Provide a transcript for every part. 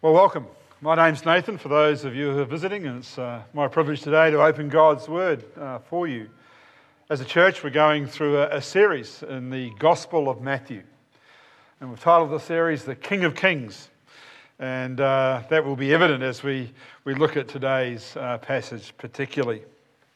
Well, welcome. My name's Nathan, for those of you who are visiting, and it's my privilege today to open God's Word for you. As a church, we're going through a series in the Gospel of Matthew, and we've titled the series The King of Kings, and that will be evident as we look at today's passage particularly.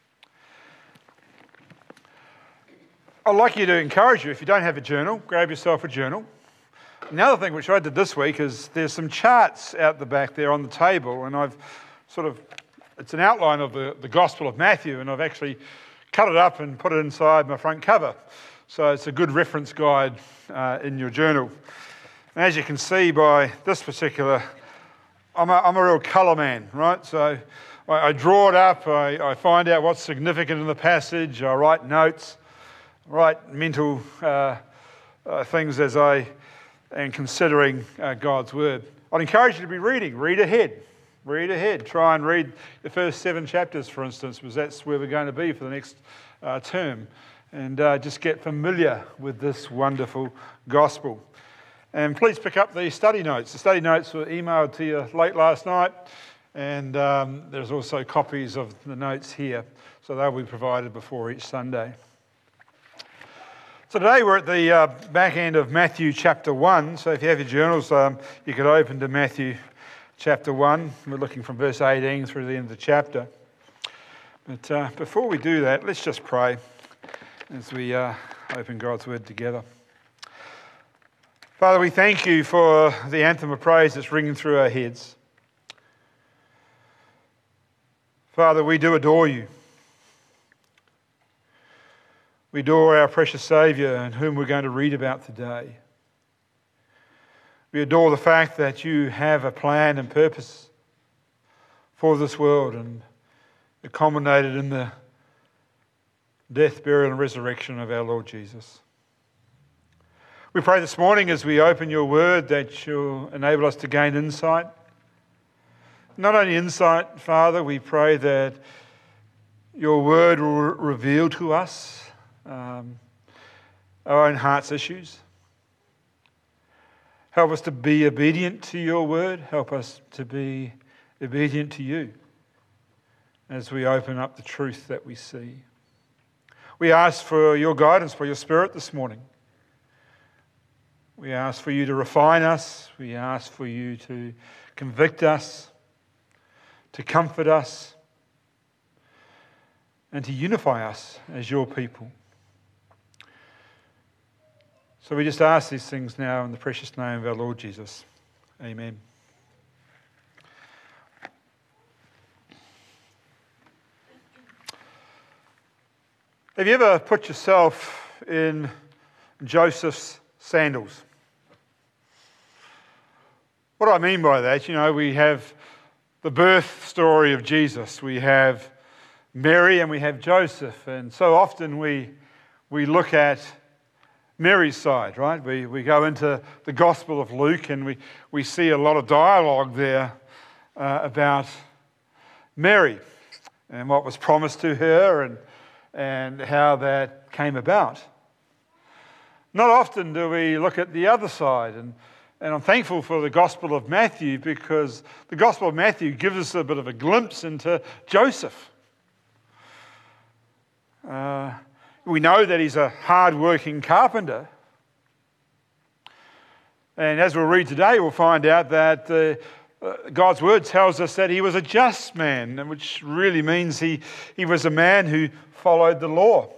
I'd like to encourage you, if you don't have a journal, grab yourself a journal. Another thing which I did this week is there's some charts out the back there on the table, and it's an outline of the Gospel of Matthew, and I've actually cut it up and put it inside my front cover. So it's a good reference guide in your journal. And as you can see by this particular, I'm a real colour man, right? So I draw it up, I find out what's significant in the passage, I write notes, write mental things as I and considering God's Word. I'd encourage you to be reading. Read ahead. Try and read the first 7 chapters, for instance, because that's where we're going to be for the next term. And just get familiar with this wonderful gospel. And please pick up the study notes. The study notes were emailed to you late last night. And there's also copies of the notes here. So they'll be provided before each Sunday. So today we're at the back end of Matthew chapter 1. So if you have your journals, you could open to Matthew chapter 1. We're looking from verse 18 through the end of the chapter. But before we do that, let's just pray as we open God's Word together. Father, we thank you for the anthem of praise that's ringing through our heads. Father, we do adore you. We adore our precious Saviour, and whom we're going to read about today. We adore the fact that you have a plan and purpose for this world, and it culminated in the death, burial and resurrection of our Lord Jesus. We pray this morning as we open your word that you'll enable us to gain insight. Not only insight, Father, we pray that your word will reveal to us our own heart's issues. Help us to be obedient to your word. Help us to be obedient to you as we open up the truth that we see. We ask for your guidance, for your Spirit this morning. We ask for you to refine us. We ask for you to convict us, to comfort us, and to unify us as your people. So we just ask these things now in the precious name of our Lord Jesus. Amen. Have you ever put yourself in Joseph's sandals? What do I mean by that? We have the birth story of Jesus. We have Mary and we have Joseph. And so often we look at Mary's side, right? We go into the Gospel of Luke and we see a lot of dialogue there about Mary and what was promised to her and how that came about. Not often do we look at the other side, and I'm thankful for the Gospel of Matthew, because the Gospel of Matthew gives us a bit of a glimpse into Joseph. We know that he's a hard-working carpenter. And as we'll read today, we'll find out that God's Word tells us that he was a just man, which really means he was a man who followed the law.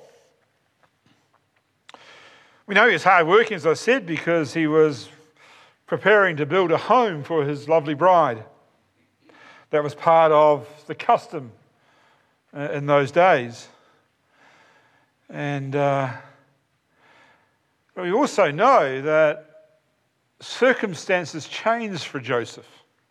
We know he was hard-working, as I said, because he was preparing to build a home for his lovely bride. That was part of the custom in those days. And we also know that circumstances changed for Joseph.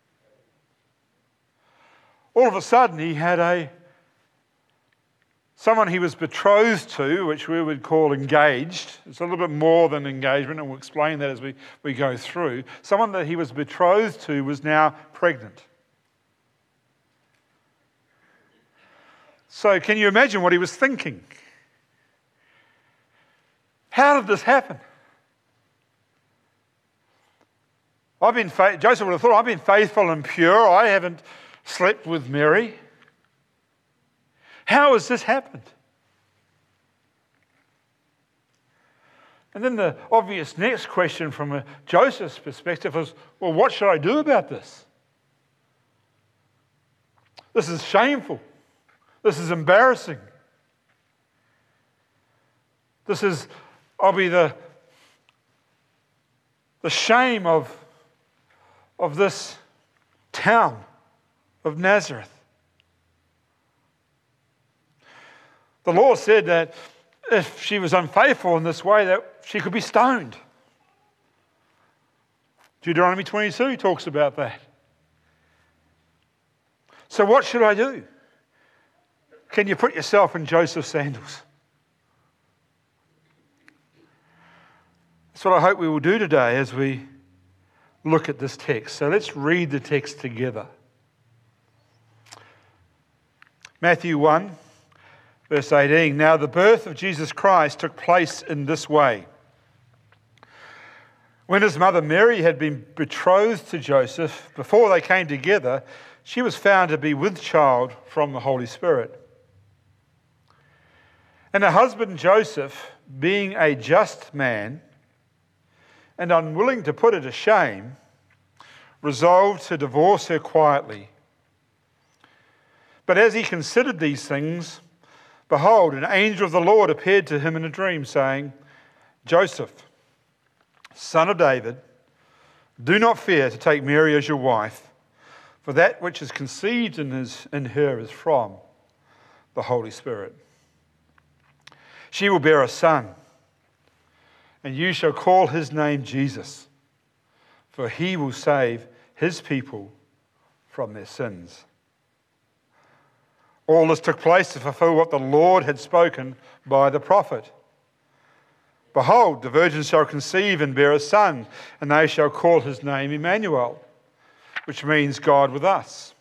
All of a sudden, he had someone he was betrothed to, which we would call engaged. It's a little bit more than engagement, and we'll explain that as we go through. Someone that he was betrothed to was now pregnant. So can you imagine what he was thinking? How did this happen? Joseph would have thought, I've been faithful and pure. I haven't slept with Mary. How has this happened? And then the obvious next question from Joseph's perspective was, well, what should I do about this? This is shameful. This is embarrassing. I'll be the shame of this town of Nazareth. The law said that if she was unfaithful in this way, that she could be stoned. Deuteronomy 22 talks about that. So what should I do? Can you put yourself in Joseph's sandals? That's what I hope we will do today as we look at this text. So let's read the text together. Matthew 1, verse 18. Now the birth of Jesus Christ took place in this way. When his mother Mary had been betrothed to Joseph, before they came together, she was found to be with child from the Holy Spirit. And her husband Joseph, being a just man and unwilling to put her to shame, resolved to divorce her quietly. But as he considered these things, behold, an angel of the Lord appeared to him in a dream, saying, Joseph, son of David, do not fear to take Mary as your wife, for that which is conceived in her is from the Holy Spirit. She will bear a son, and you shall call his name Jesus, for he will save his people from their sins. All this took place to fulfill what the Lord had spoken by the prophet. Behold, the virgin shall conceive and bear a son, and they shall call his name Emmanuel, which means God with us.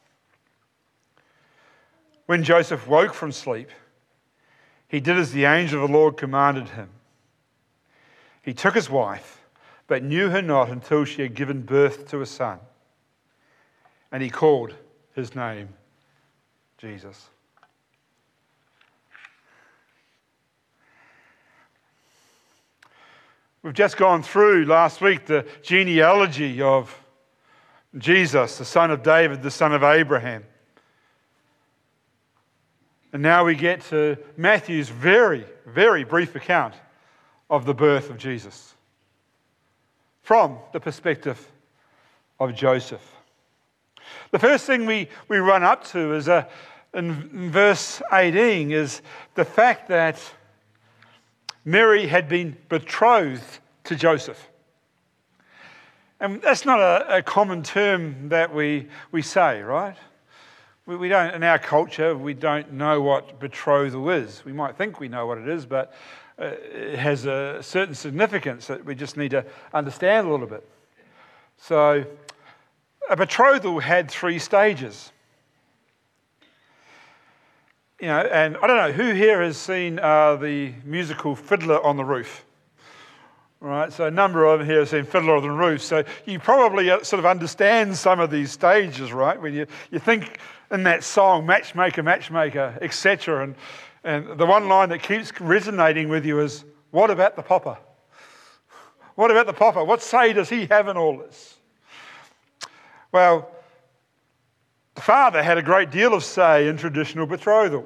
When Joseph woke from sleep, he did as the angel of the Lord commanded him. He took his wife, but knew her not until she had given birth to a son. And he called his name Jesus. We've just gone through last week the genealogy of Jesus, the son of David, the son of Abraham. And now we get to Matthew's very, very brief account of the birth of Jesus from the perspective of Joseph. The first thing we run up to is in verse 18 is the fact that Mary had been betrothed to Joseph. And that's not a common term that we say, right? We don't, in our culture, we don't know what betrothal is. We might think we know what it is, but it has a certain significance that we just need to understand a little bit. So, a betrothal had 3 stages. You know, and I don't know, who here has seen the musical Fiddler on the Roof? Right, so a number of them here have seen Fiddler on the Roof. So you probably sort of understand some of these stages, right? When you think in that song, matchmaker, matchmaker, etc. And the one line that keeps resonating with you is, what about the popper? What about the popper? What say does he have in all this? Well, the father had a great deal of say in traditional betrothal.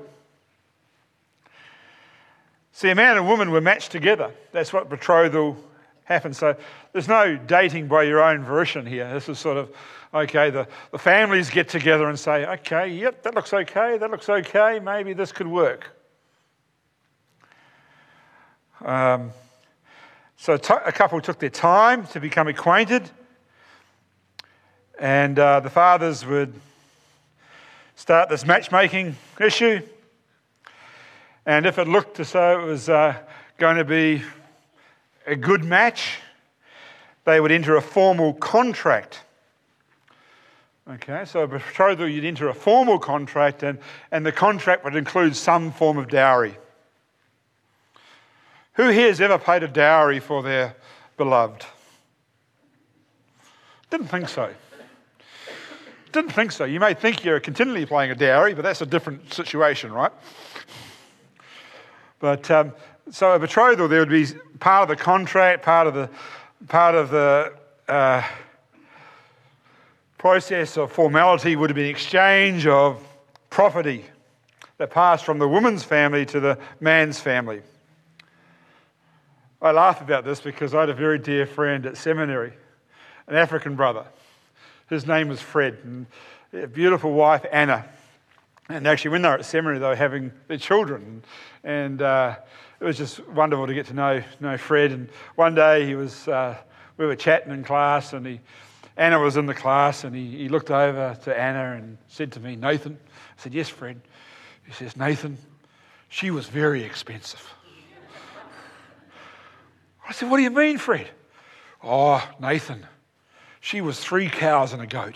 See, a man and woman were matched together. That's what betrothal happened. So there's no dating by your own volition here. This is sort of, okay, the families get together and say, okay, yep, that looks okay, maybe this could work. So a couple took their time to become acquainted, and the fathers would start this matchmaking issue. And if it looked as though it was going to be a good match, they would enter a formal contract. Okay, so a betrothal, you'd enter a formal contract, and the contract would include some form of dowry. Who here has ever paid a dowry for their beloved? Didn't think so. Didn't think so. You may think you're continually paying a dowry, but that's a different situation, right? But so a betrothal, there would be part of the contract, part of the process of formality would have been exchange of property that passed from the woman's family to the man's family. I laugh about this because I had a very dear friend at seminary, an African brother. His name was Fred, and a beautiful wife, Anna. And actually, when they were at seminary, they were having their children. And it was just wonderful to get to know Fred. And one day we were chatting in class, and Anna was in the class, and he looked over to Anna and said to me, "Nathan." I said, "Yes, Fred." He says, "Nathan, she was very expensive." I said, "What do you mean, Fred?" "Oh, Nathan, she was 3 cows and a goat."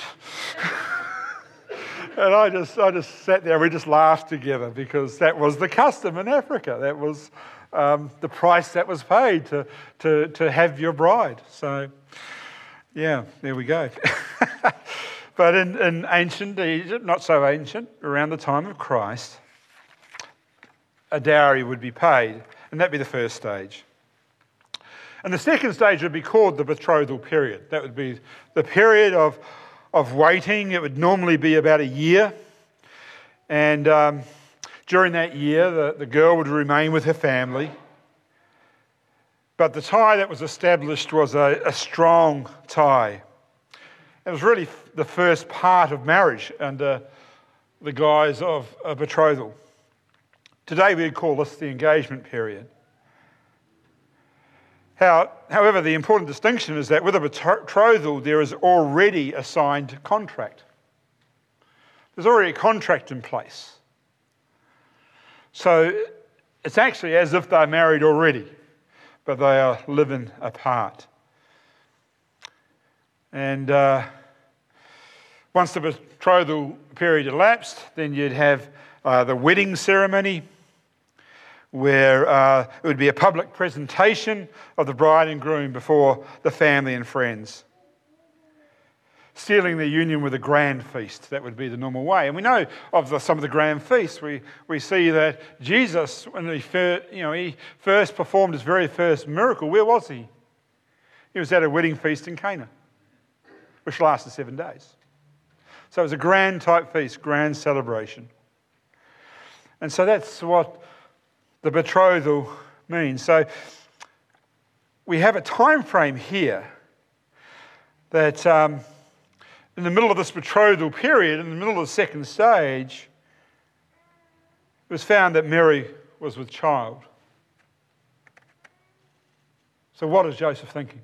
And I just sat there and we just laughed together because that was the custom in Africa. That was the price that was paid to have your bride. So, yeah, there we go. But in ancient Egypt, not so ancient, around the time of Christ, a dowry would be paid, and that'd be the first stage. And the second stage would be called the betrothal period. That would be the period of waiting. It would normally be about a year. And during that year, the girl would remain with her family. But the tie that was established was a strong tie. It was really the first part of marriage under the guise of a betrothal. Today we'd call this the engagement period. However, the important distinction is that with a betrothal, there is already a signed contract. There's already a contract in place. So it's actually as if they're married already, but they are living apart. And once the betrothal period elapsed, then you'd have the wedding ceremony, where it would be a public presentation of the bride and groom before the family and friends, sealing their union with a grand feast. That would be the normal way. And we know of some of the grand feasts. We see that Jesus, when he first performed his very first miracle, where was he? He was at a wedding feast in Cana, which lasted 7 days. So it was a grand type feast, grand celebration. And so that's what the betrothal means. So we have a time frame here that in the middle of this betrothal period, in the middle of the second stage, it was found that Mary was with child. So what is Joseph thinking?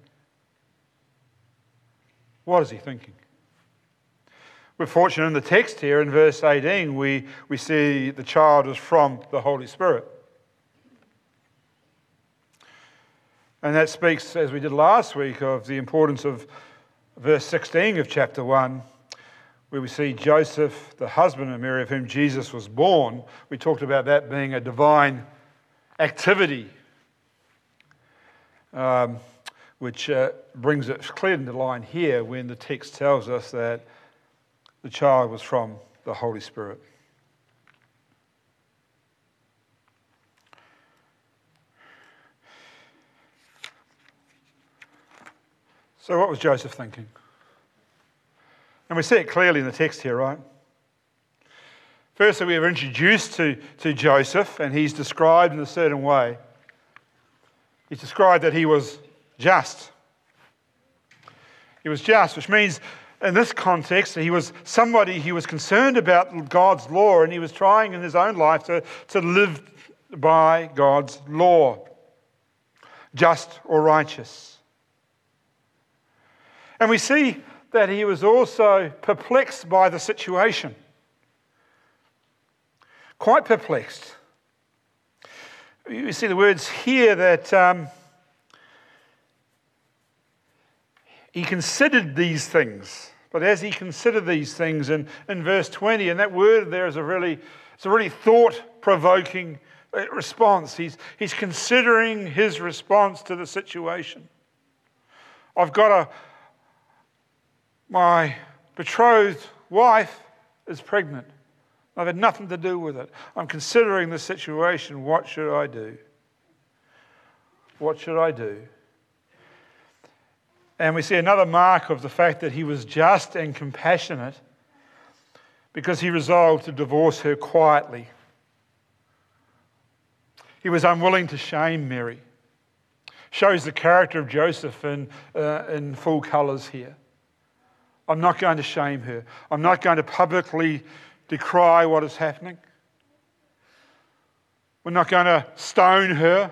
What is he thinking? We're fortunate in the text here in verse 18, we see the child is from the Holy Spirit. And that speaks, as we did last week, of the importance of verse 16 of chapter 1, where we see Joseph, the husband of Mary, of whom Jesus was born. We talked about that being a divine activity, which brings it clear into line here when the text tells us that the child was from the Holy Spirit. So what was Joseph thinking? And we see it clearly in the text here, right? Firstly, we are introduced to Joseph, and he's described in a certain way. He's described that he was just. He was just, which means in this context, he was somebody who was concerned about God's law, and he was trying in his own life to live by God's law, just or righteous. And we see that he was also perplexed by the situation. Quite perplexed. You see the words here that he considered these things. But as he considered these things in verse 20, and that word there is a really thought-provoking response. He's considering his response to the situation. I've got My betrothed wife is pregnant. I've had nothing to do with it. I'm considering the situation. What should I do? What should I do? And we see another mark of the fact that he was just and compassionate because he resolved to divorce her quietly. He was unwilling to shame Mary. Shows the character of Joseph in full colours here. I'm not going to shame her. I'm not going to publicly decry what is happening. We're not going to stone her.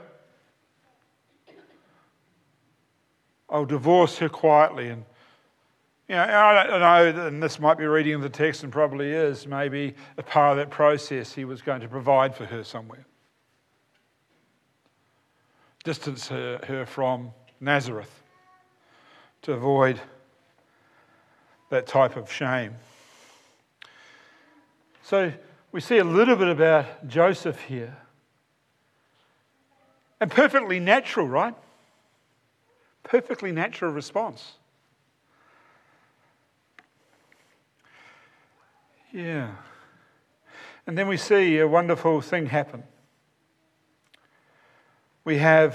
I'll divorce her quietly. And I don't know, and this might be reading of the text and probably is, maybe a part of that process he was going to provide for her somewhere. Distance her from Nazareth to avoid that type of shame. So we see a little bit about Joseph here. And perfectly natural, right? Perfectly natural response. Yeah. And then we see a wonderful thing happen. We have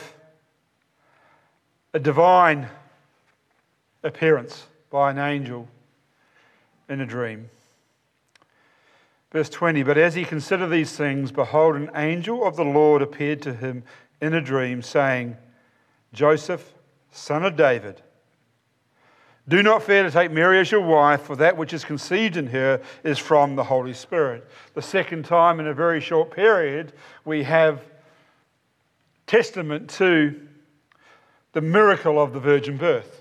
a divine appearance by an angel in a dream. Verse 20, but as he considered these things, behold, an angel of the Lord appeared to him in a dream, saying, Joseph, son of David, do not fear to take Mary as your wife, for that which is conceived in her is from the Holy Spirit. The second time in a very short period, we have testament to the miracle of the virgin birth.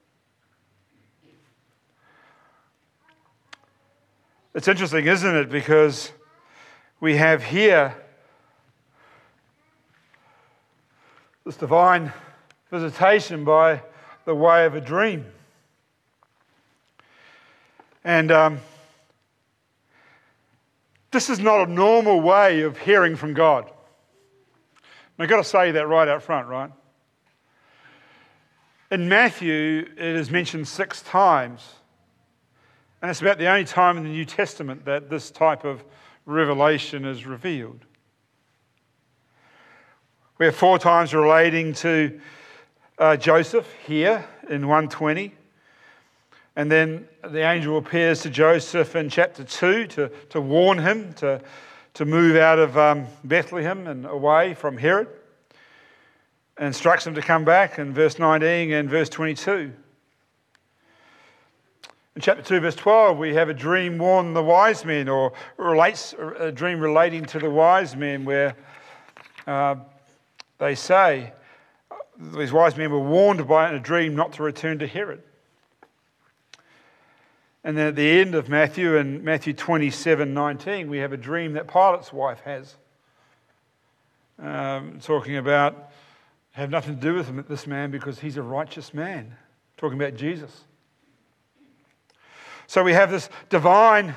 It's interesting, isn't it? Because we have here this divine visitation by the way of a dream. And this is not a normal way of hearing from God. I've got to say that right out front, right? In Matthew, it is mentioned 6 times. And it's about the only time in the New Testament that this type of revelation is revealed. We have 4 times relating to Joseph here in 1:20. And then the angel appears to Joseph in chapter 2 to warn him to move out of Bethlehem and away from Herod. And instructs him to come back in verse 19 and verse 22. In chapter 2, verse 12, we have a dream warn the wise men, or relates a dream relating to the wise men, where they say these wise men were warned by in a dream not to return to Herod. And then at the end of Matthew, in Matthew 27:19, we have a dream that Pilate's wife has, talking about have nothing to do with this man because he's a righteous man, talking about Jesus. So we have this divine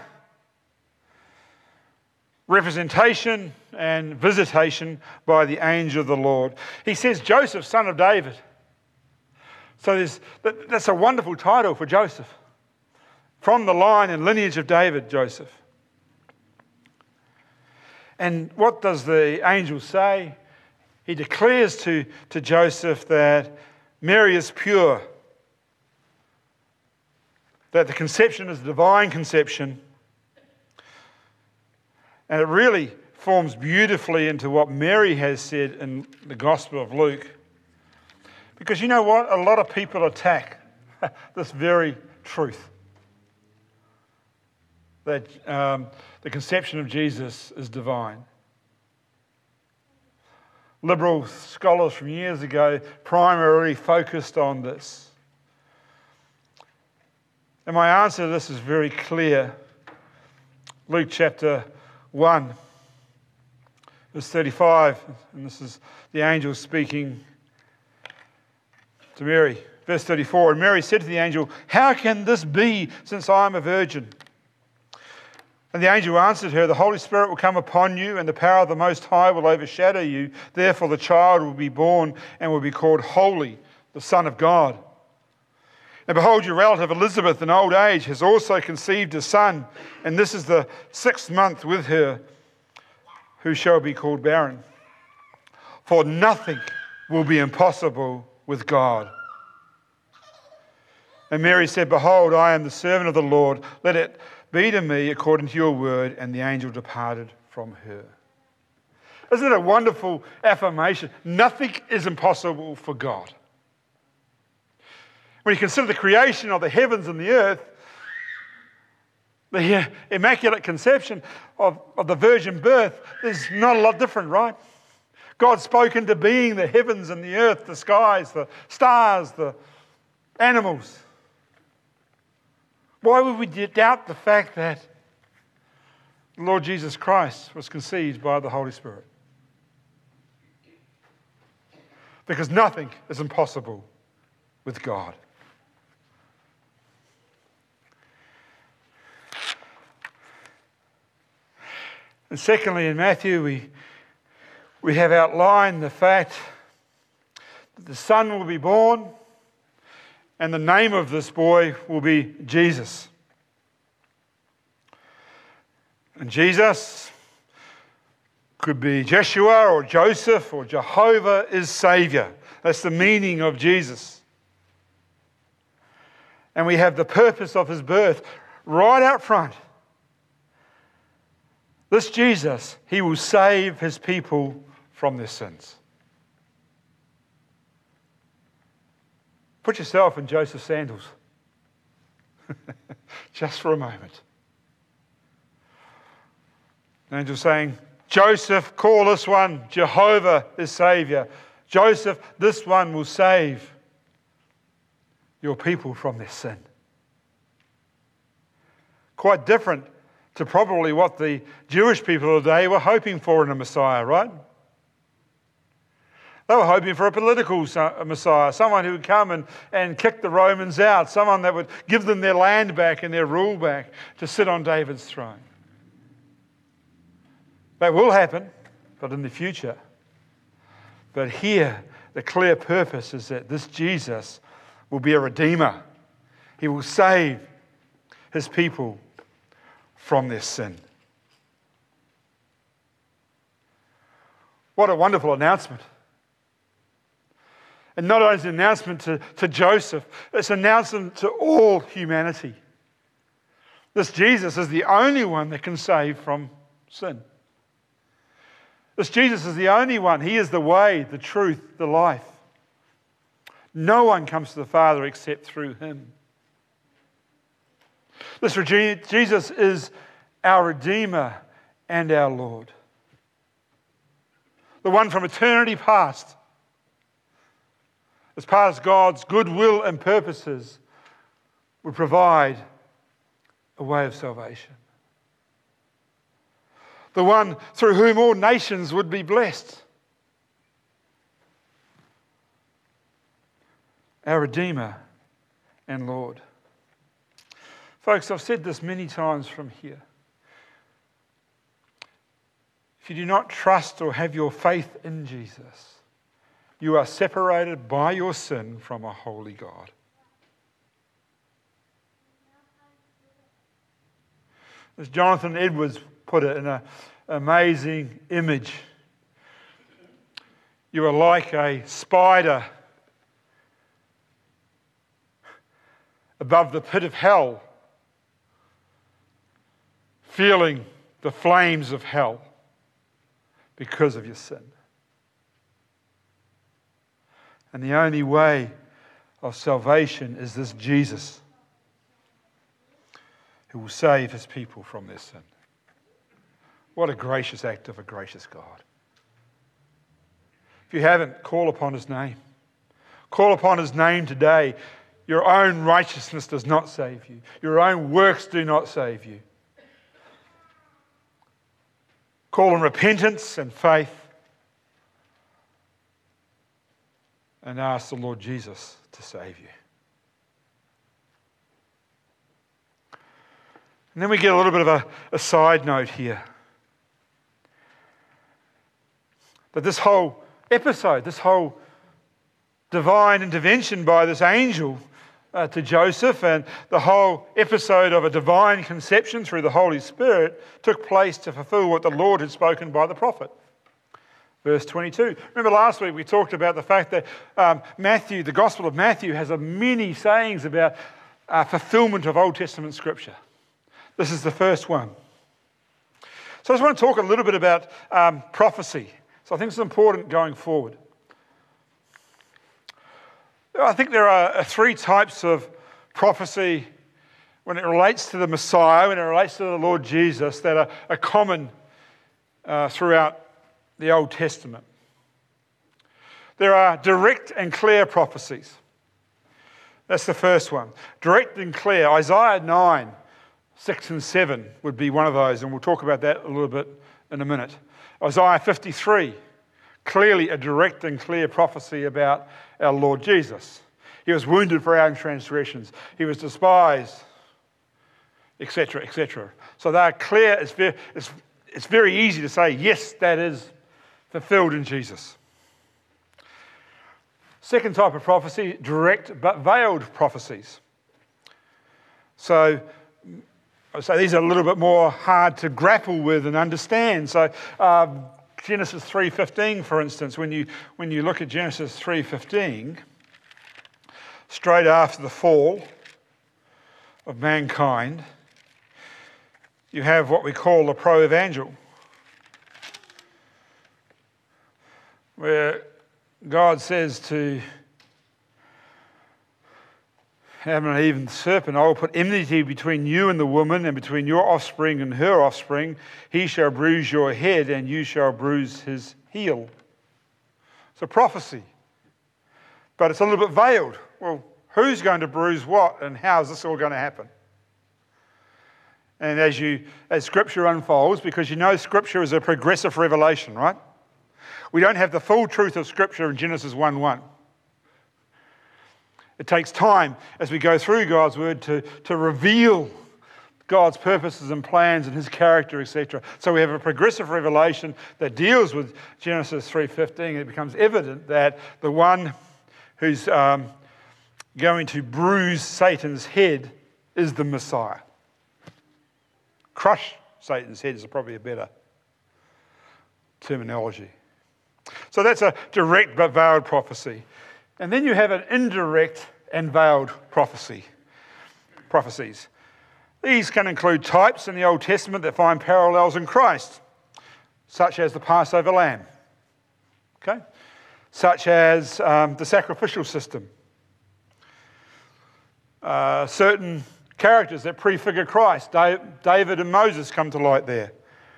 representation and visitation by the angel of the Lord. He says, Joseph, son of David. So that's a wonderful title for Joseph. From the line and lineage of David, Joseph. And what does the angel say? He declares to Joseph that Mary is pure, that the conception is a divine conception. And it really forms beautifully into what Mary has said in the Gospel of Luke. Because you know what? A lot of people attack this very truth. That the conception of Jesus is divine. Liberal scholars from years ago primarily focused on this. And my answer to this is very clear. Luke chapter 1, verse 35, and this is the angel speaking to Mary. Verse 34, and Mary said to the angel, how can this be since I am a virgin? And the angel answered her, the Holy Spirit will come upon you, and the power of the Most High will overshadow you. Therefore the child will be born and will be called Holy, the Son of God. And behold, your relative Elizabeth in old age has also conceived a son, and this is the 6th month with her, who shall be called barren. For nothing will be impossible with God. And Mary said, behold, I am the servant of the Lord. Let it be to me according to your word. And the angel departed from her. Isn't it a wonderful affirmation? Nothing is impossible for God. When you consider the creation of the heavens and the earth, the immaculate conception of the virgin birth is not a lot different, right? God spoke into being the heavens and the earth, the skies, the stars, the animals. Why would we doubt the fact that the Lord Jesus Christ was conceived by the Holy Spirit? Because nothing is impossible with God. And secondly, in Matthew, we have outlined the fact that the Son will be born, and the name of this boy will be Jesus. And Jesus could be Jeshua or Joseph or Jehovah is Saviour. That's the meaning of Jesus. And we have the purpose of his birth right out front. This Jesus, he will save his people from their sins. Put yourself in Joseph's sandals. Just for a moment. The angel saying, Joseph, call this one Jehovah is Saviour. Joseph, this one will save your people from their sin. Quite different to probably what the Jewish people of the day were hoping for in a Messiah, right? They were hoping for a political Messiah, someone who would come and kick the Romans out, someone that would give them their land back and their rule back to sit on David's throne. That will happen, but in the future. But here, the clear purpose is that this Jesus will be a redeemer. He will save his people from their sin. What a wonderful announcement. And not only is it an announcement to Joseph, it's an announcement to all humanity. This Jesus is the only one that can save from sin. This Jesus is the only one. He is the way, the truth, the life. No one comes to the Father except through him. This Jesus is our Redeemer and our Lord. The one from eternity past, as part of God's goodwill and purposes, would provide a way of salvation. The one through whom all nations would be blessed. Our Redeemer and Lord. Folks, I've said this many times from here. If you do not trust or have your faith in Jesus, you are separated by your sin from a holy God. As Jonathan Edwards put it in an amazing image, you are like a spider above the pit of hell, feeling the flames of hell because of your sin. And the only way of salvation is this Jesus, who will save his people from their sin. What a gracious act of a gracious God. If you haven't, call upon his name. Call upon his name today. Your own righteousness does not save you. Your own works do not save you. Call in repentance and faith and ask the Lord Jesus to save you. And then we get a little bit of a side note here. That this whole episode, this whole divine intervention by this angel to Joseph, and the whole episode of a divine conception through the Holy Spirit took place to fulfill what the Lord had spoken by the prophet. Verse 22. Remember last week we talked about the fact that Matthew, the Gospel of Matthew, has many sayings about fulfillment of Old Testament Scripture. This is the first one. So I just want to talk a little bit about prophecy. So I think it's important going forward. I think there are three types of prophecy when it relates to the Messiah, when it relates to the Lord Jesus, that are common throughout the Old Testament. There are direct and clear prophecies. That's the first one. Direct and clear. Isaiah 9, 6 and 7 would be one of those, and we'll talk about that a little bit in a minute. Isaiah 53, clearly a direct and clear prophecy about our Lord Jesus. He was wounded for our transgressions. He was despised, etc., etc. So they are clear. It's very easy to say, yes, that is fulfilled in Jesus. Second type of prophecy, direct but veiled prophecies. So these are a little bit more hard to grapple with and understand. So Genesis 3:15, for instance, when you look at Genesis 3:15, straight after the fall of mankind, you have what we call the pro-evangel, where God says to Adam and Eve and the serpent, I will put enmity between you and the woman, and between your offspring and her offspring. He shall bruise your head, and you shall bruise his heel. It's a prophecy, but it's a little bit veiled. Well, who's going to bruise what, and how is this all going to happen? And as Scripture unfolds, because you know Scripture is a progressive revelation, right? We don't have the full truth of Scripture in Genesis 1:1. It takes time as we go through God's Word to reveal God's purposes and plans and His character, etc. So we have a progressive revelation that deals with Genesis 3:15. It becomes evident that the one who's going to bruise Satan's head is the Messiah. Crush Satan's head is probably a better terminology. So that's a direct but veiled prophecy. And then you have an indirect and veiled prophecies. These can include types in the Old Testament that find parallels in Christ, such as the Passover lamb, okay? Such as the sacrificial system. Certain characters that prefigure Christ, David and Moses, come to light there.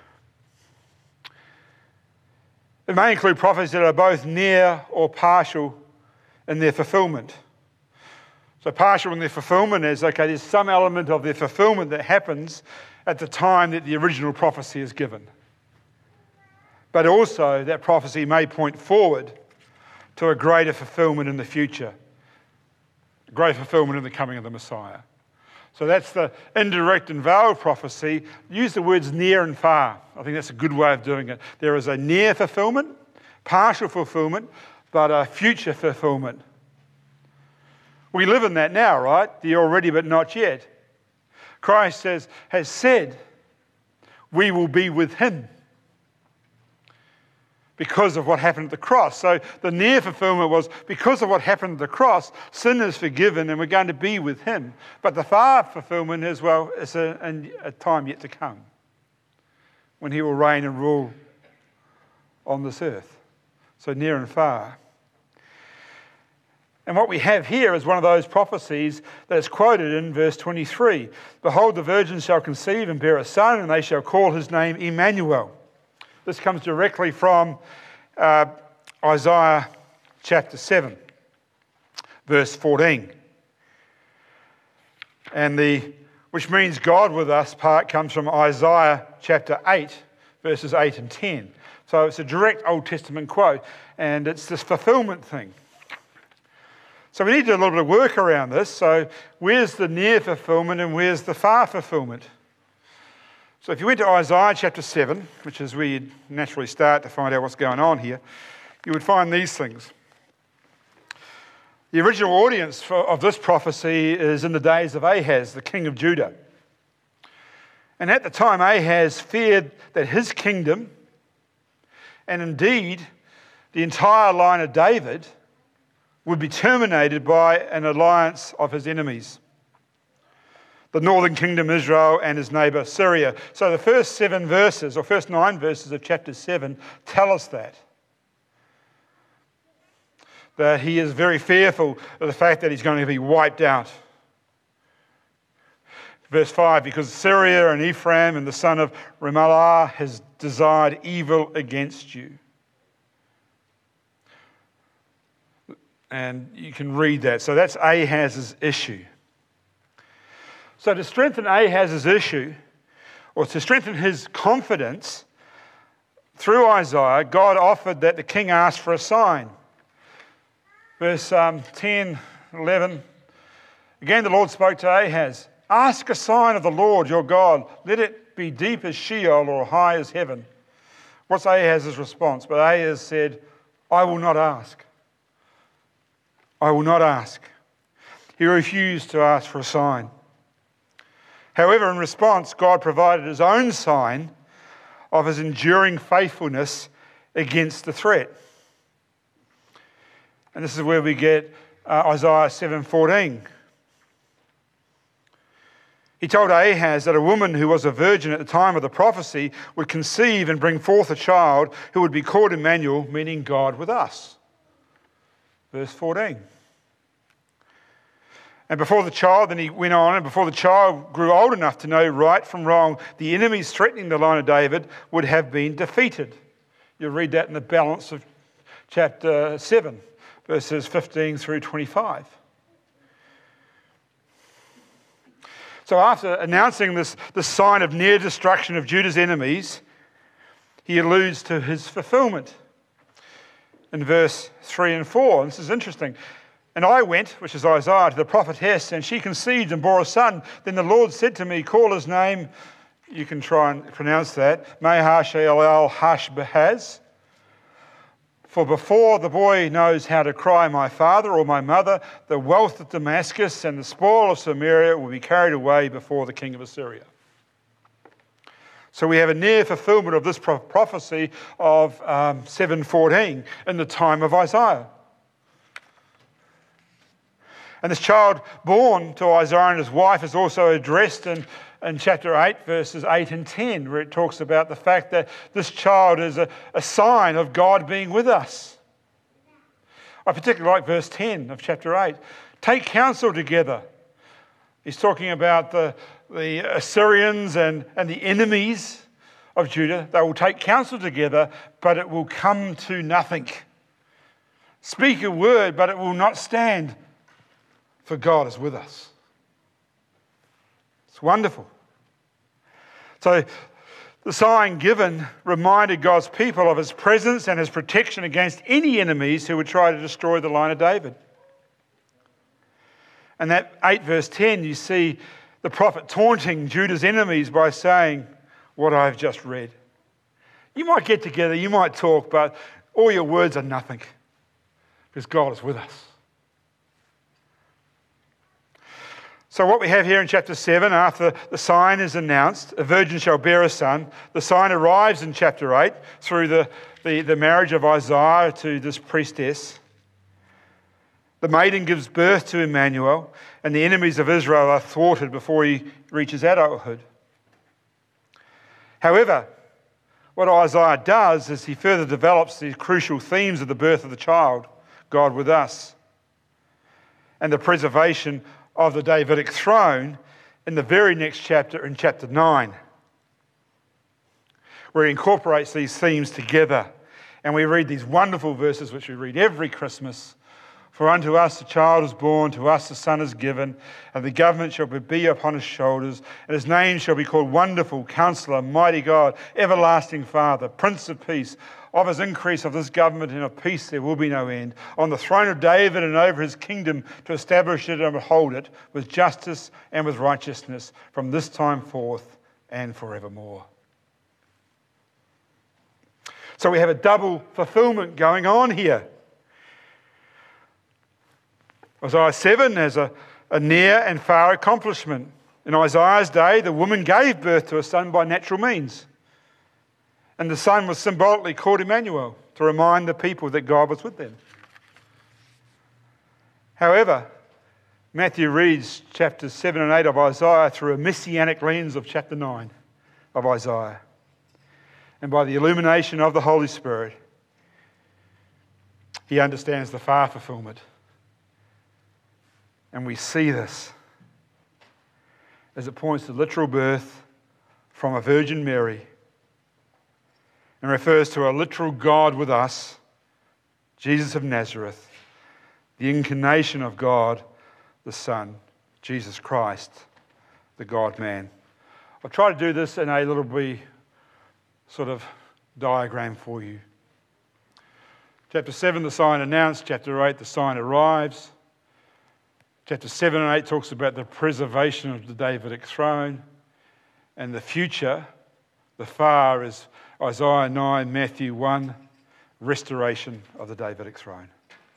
It may include prophecies that are both near or partial in their fulfillment. So partial in their fulfillment is, okay, there's some element of their fulfillment that happens at the time that the original prophecy is given. But also that prophecy may point forward to a greater fulfillment in the future, a greater fulfillment in the coming of the Messiah. So that's the indirect and veiled prophecy. Use the words near and far. I think that's a good way of doing it. There is a near fulfillment, partial fulfillment, but a future fulfillment. We live in that now, right? The already but not yet. Christ has said we will be with him because of what happened at the cross. So the near fulfillment was because of what happened at the cross, sin is forgiven and we're going to be with him. But the far fulfillment is, well, it's a time yet to come when he will reign and rule on this earth. So near and far. And what we have here is one of those prophecies that is quoted in verse 23. Behold, the virgin shall conceive and bear a son, and they shall call his name Emmanuel. This comes directly from Isaiah chapter 7, verse 14. And which means God with us part comes from Isaiah chapter 8, verses 8 and 10. So it's a direct Old Testament quote, and it's this fulfillment thing. So we need to do a little bit of work around this. So where's the near fulfillment and where's the far fulfillment? So if you went to Isaiah chapter 7, which is where you'd naturally start to find out what's going on here, you would find these things. The original audience of this prophecy is in the days of Ahaz, the king of Judah. And at the time, Ahaz feared that his kingdom, and indeed the entire line of David, would be terminated by an alliance of his enemies, the northern kingdom Israel and his neighbour Syria. So the first 7 verses, or first 9 verses of chapter 7 tell us that he is very fearful of the fact that he's going to be wiped out. Verse 5, because Syria and Ephraim and the son of Remaliah has desired evil against you. And you can read that. So that's Ahaz's issue. So to strengthen Ahaz's issue, or to strengthen his confidence, through Isaiah, God offered that the king ask for a sign. Verse 10, 11. Again the Lord spoke to Ahaz. Ask a sign of the Lord your God. Let it be deep as Sheol or high as heaven. What's Ahaz's response? But Ahaz said, I will not ask. I will not ask. He refused to ask for a sign. However, in response, God provided his own sign of his enduring faithfulness against the threat. And this is where we get Isaiah 7:14. He told Ahaz that a woman who was a virgin at the time of the prophecy would conceive and bring forth a child who would be called Emmanuel, meaning God with us. Verse 14. And before the child, then he went on, and before the child grew old enough to know right from wrong, the enemies threatening the line of David would have been defeated. You'll read that in the balance of chapter 7, verses 15 through 25. So after announcing this sign of near destruction of Judah's enemies, he alludes to his fulfillment in verse 3 and 4. This is interesting. And I went, which is Isaiah, to the prophetess, and she conceived and bore a son. Then the Lord said to me, call his name, you can try and pronounce that, Maher-shalal-hash-Baz. For before the boy knows how to cry, my father or my mother, the wealth of Damascus and the spoil of Samaria will be carried away before the king of Assyria. So we have a near fulfillment of this prophecy of 7:14 in the time of Isaiah. And this child born to Isaiah and his wife is also addressed in chapter 8, verses 8 and 10, where it talks about the fact that this child is a sign of God being with us. I particularly like verse 10 of chapter 8. Take counsel together. He's talking about the Assyrians and the enemies of Judah. They will take counsel together, but it will come to nothing. Speak a word, but it will not stand, for God is with us. It's wonderful. So the sign given reminded God's people of his presence and his protection against any enemies who would try to destroy the line of David. And that 8 verse 10, you see the prophet taunting Judah's enemies by saying what I've just read. You might get together, you might talk, but all your words are nothing because God is with us. So what we have here in chapter 7, after the sign is announced, a virgin shall bear a son. The sign arrives in chapter 8 through the marriage of Isaiah to this priestess. The maiden gives birth to Emmanuel, and the enemies of Israel are thwarted before he reaches adulthood. However, what Isaiah does is he further develops the crucial themes of the birth of the child, God with us, and the preservation of the Davidic throne in the very next chapter, in chapter 9, where he incorporates these themes together. And we read these wonderful verses which we read every Christmas. For unto us a child is born, to us a son is given, and the government shall be upon his shoulders, and his name shall be called Wonderful, Counselor, Mighty God, Everlasting Father, Prince of Peace. Of his increase of this government and of peace there will be no end. On the throne of David and over his kingdom, to establish it and uphold it with justice and with righteousness from this time forth and forevermore. So we have a double fulfillment going on here. Isaiah 7 has a near and far accomplishment. In Isaiah's day, the woman gave birth to a son by natural means. And the son was symbolically called Emmanuel, to remind the people that God was with them. However, Matthew reads chapters 7 and 8 of Isaiah through a messianic lens of chapter 9 of Isaiah. And by the illumination of the Holy Spirit, he understands the far fulfillment. And we see this as it points to literal birth from a Virgin Mary and refers to a literal God with us, Jesus of Nazareth, the incarnation of God, the Son, Jesus Christ, the God-man. I'll try to do this in a little bit sort of diagram for you. Chapter 7, the sign announced. Chapter 8, the sign arrives. Chapter 7 and 8 talks about the preservation of the Davidic throne. And the future, the far, is Isaiah 9, Matthew 1, restoration of the Davidic throne.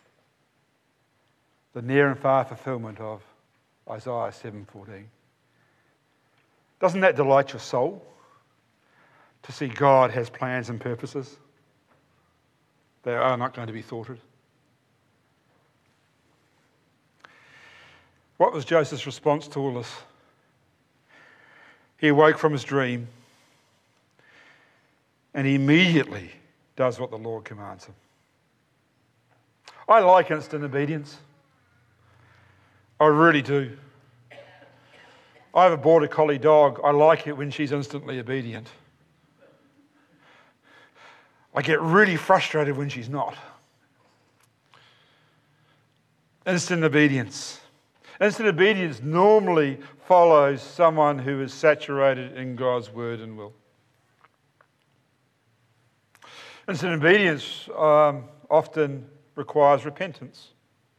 The near and far fulfillment of Isaiah 7:14. Doesn't that delight your soul? To see God has plans and purposes that are not going to be thwarted. What was Joseph's response to all this? He awoke from his dream and he immediately does what the Lord commands him. I like instant obedience. I really do. I have a border collie dog. I like it when she's instantly obedient. I get really frustrated when she's not. Instant obedience. Instant obedience normally follows someone who is saturated in God's word and will. Instant obedience often requires repentance.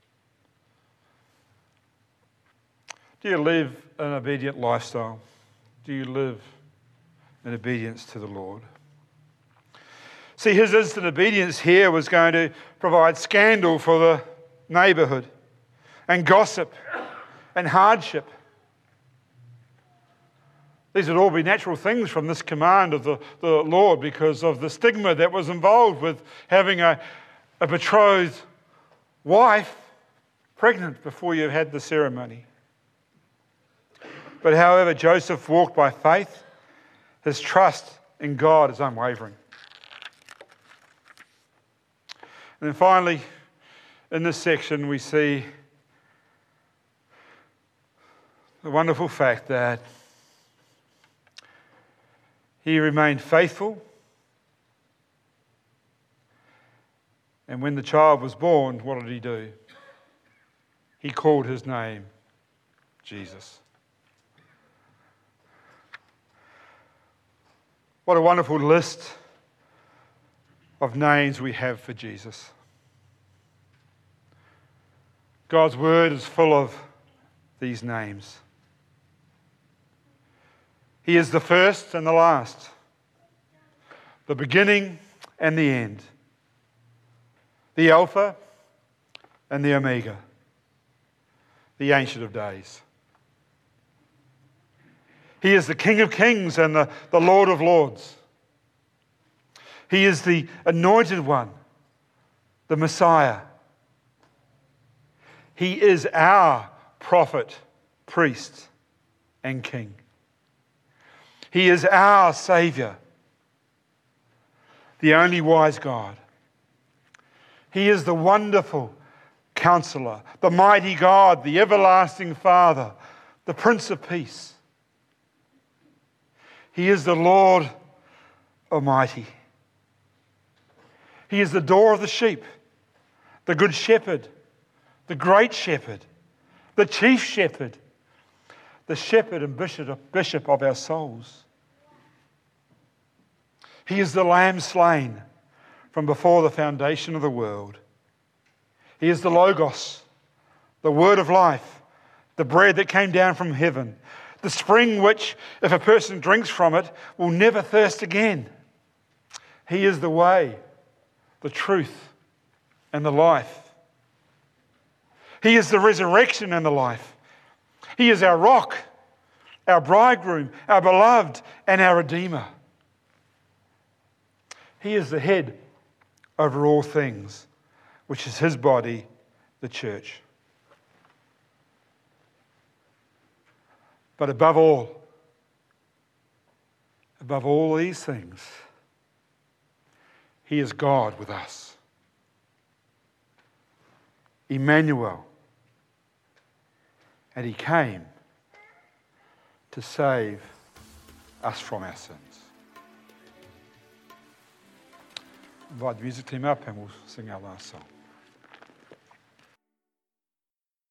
Do you live an obedient lifestyle? Do you live in obedience to the Lord? See, his instant obedience here was going to provide scandal for the neighbourhood and gossip and hardship. These would all be natural things from this command of the Lord because of the stigma that was involved with having a betrothed wife pregnant before you had the ceremony. But however, Joseph walked by faith. His trust in God is unwavering. And then finally, in this section, we see the wonderful fact that he remained faithful. And when the child was born, what did he do? He called his name Jesus. What a wonderful list of names we have for Jesus. God's word is full of these names. He is the first and the last, the beginning and the end, the Alpha and the Omega, the Ancient of Days. He is the King of Kings and the Lord of Lords. He is the Anointed One, the Messiah. He is our prophet, priest, and king. He is our Saviour, the only wise God. He is the wonderful Counselor, the mighty God, the everlasting Father, the Prince of Peace. He is the Lord Almighty. He is the door of the sheep, the good shepherd, the great shepherd, the chief shepherd, the shepherd and bishop of our souls. He is the lamb slain from before the foundation of the world. He is the Logos, the word of life, the bread that came down from heaven, the spring which, if a person drinks from it, will never thirst again. He is the way, the truth, and the life. He is the resurrection and the life. He is our rock, our bridegroom, our beloved, and our Redeemer. He is the head over all things, which is his body, the church. But above all these things, he is God with us. Emmanuel. And he came to save us from our sins. Invite the music team up and we'll sing our last song.